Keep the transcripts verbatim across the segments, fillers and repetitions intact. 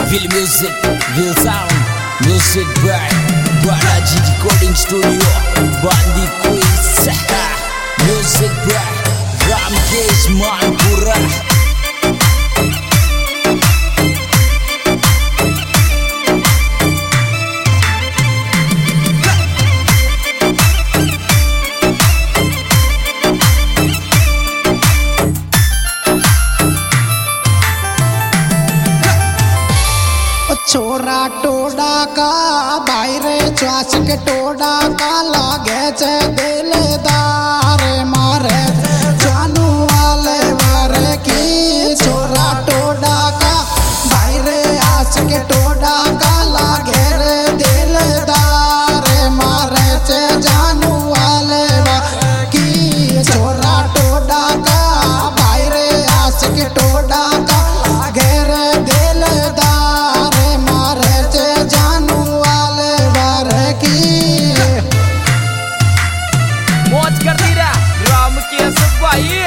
Feel music, feel sound, music by Balaji Recording Studio, Bandi Quiz, music by Ramkesh Manpura. छोरा टोडा का बाहरे च्वास के टोडा का लागे छे दिलदार मारे जानू वाले वारे की। छोरा टोडा का बाहरे आस के टोडा का लागे रे दिलदार मारे छे जानू वाले वारे की। छोरा टोडा का बाहरे आस के टोडा का लागे रे दिलदार मौज कर दी रा रामकेश भाई।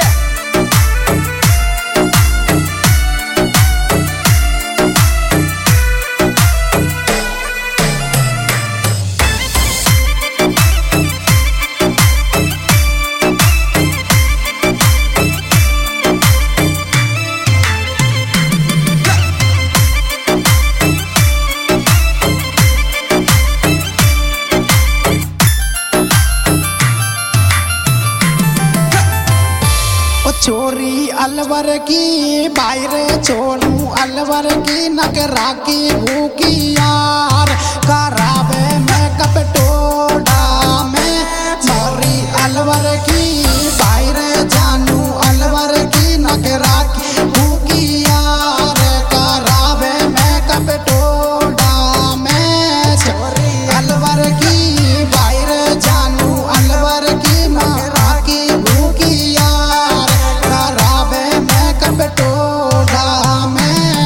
छोरी अलवर की बाहरे छोरू अलवर की नगरा की भूखी यार करावे में कब टोडा में। छोरी अलवर की बाहरे जानू अलवर की नगरा की भूखी यार करावे में कब टोडा में। छोरी अलवर की बाहरे जानू अलवर की नगरा की भूखी यार टोडा में।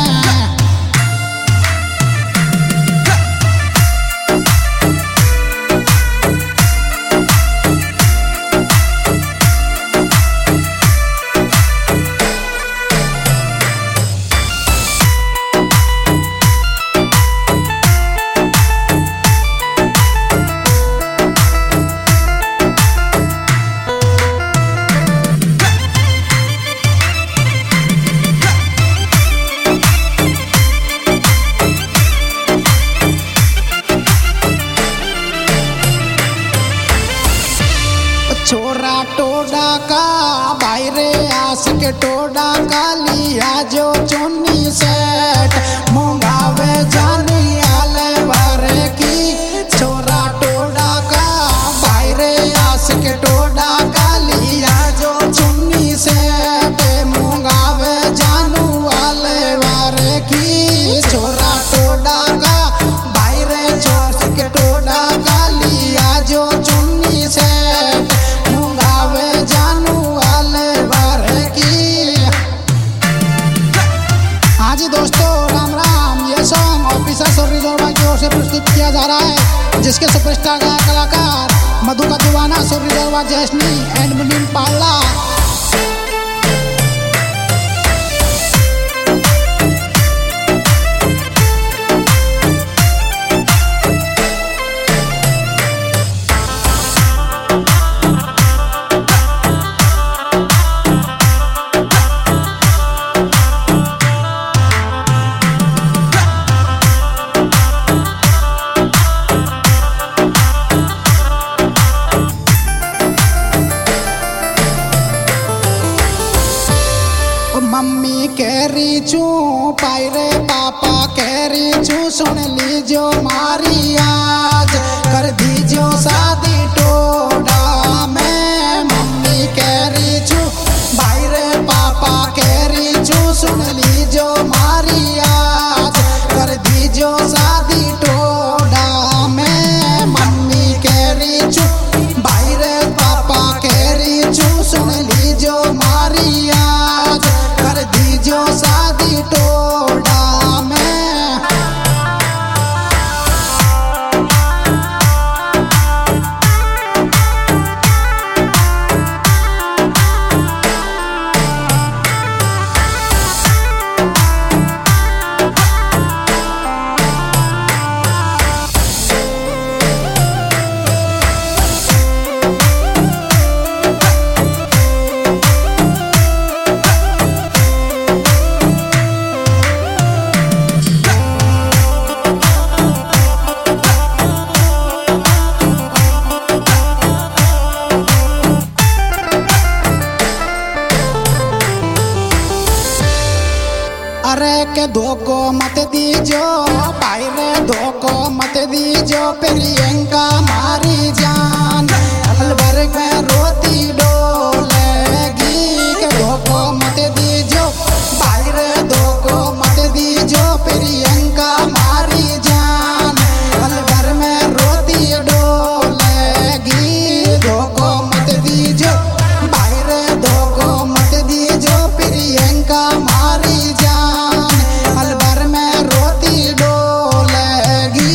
छोरा टोडा का बाहरे आस के टोडा का लिया जो चुन्नी सेट मंगावे जानी आले वारे की। छोरा टोडा का बाहरे आस के टोडा का लिया जो चुन्नी सेट मंगावे जानू आले वारे की। छोरा टोडा का बाहरे आस के टोडा का लिया जो चुन्नी सेट जानू वाले वारे की। हाँ जी दोस्तों, राम राम। ये सॉन्ग ऑफिसर सोरी जोरबा की ओर से प्रस्तुत किया जा रहा है, जिसके सुपरस्टार गायक कलाकार मधु का दीवाना सोरी जोरबा जैसनी एंड मुनीम पाला। मम्मी कह रही छू पायरे पापा कह रही छू सुन लीजो मारी आज कर दीजो शादी टोडा में। मम्मी कह रही छू भाईरे पापा कह रही छू सुन लीजो मारी आज कर दीजो शादी टोडा में। मम्मी कह रही छू भाईरे पापा कह रही छू सुन लीजो मारी आज कर दीजो शादी टोडा में। अरे के धोखो मत दीजो भाई रे, धोखो मत दीजो प्रियंका मारी जान, अलवर में रोती डोलेगी। के धोखो मत दीजो भाई रे, धोखो मत दीजो प्रियंका मारी जान, अलवर में रोती डोलेगी। धोखो मत दीजो भाई रे, धोखो मत दीजो प्रियंका मारी जान, अलवर में रोती डोलेगी।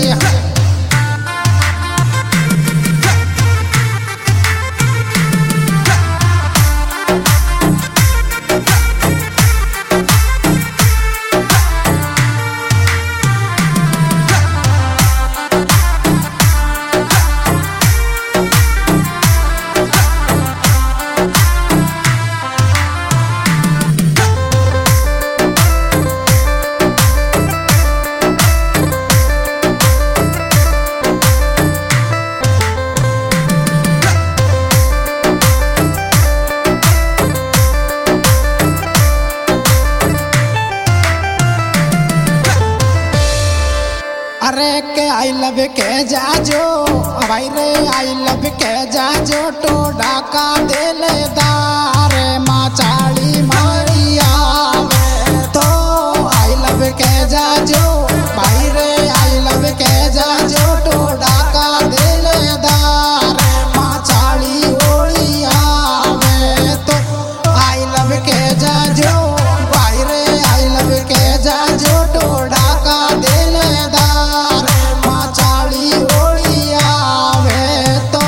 अरे के आई लव के जाजो भाई रे, आई लव के जाजो तो डाका दिलदार माँ चाली मारिया। तो आई लव के जाजो भाई रे, आई लव के जाजो तो डाका दिलदार माँ चाली ओलिया। तो आई लव के जाजो भाई रे, आई लव के जाजो तो डाका दिलदार माँ चाली ओलिया। तो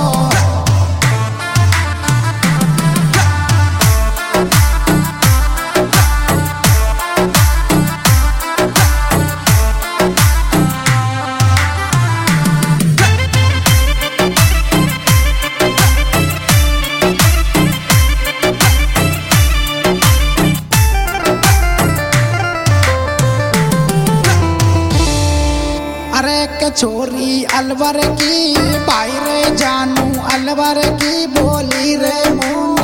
अरे के छोरी अलवर की भाई रे, जानू अलवर की बोली रे मुँह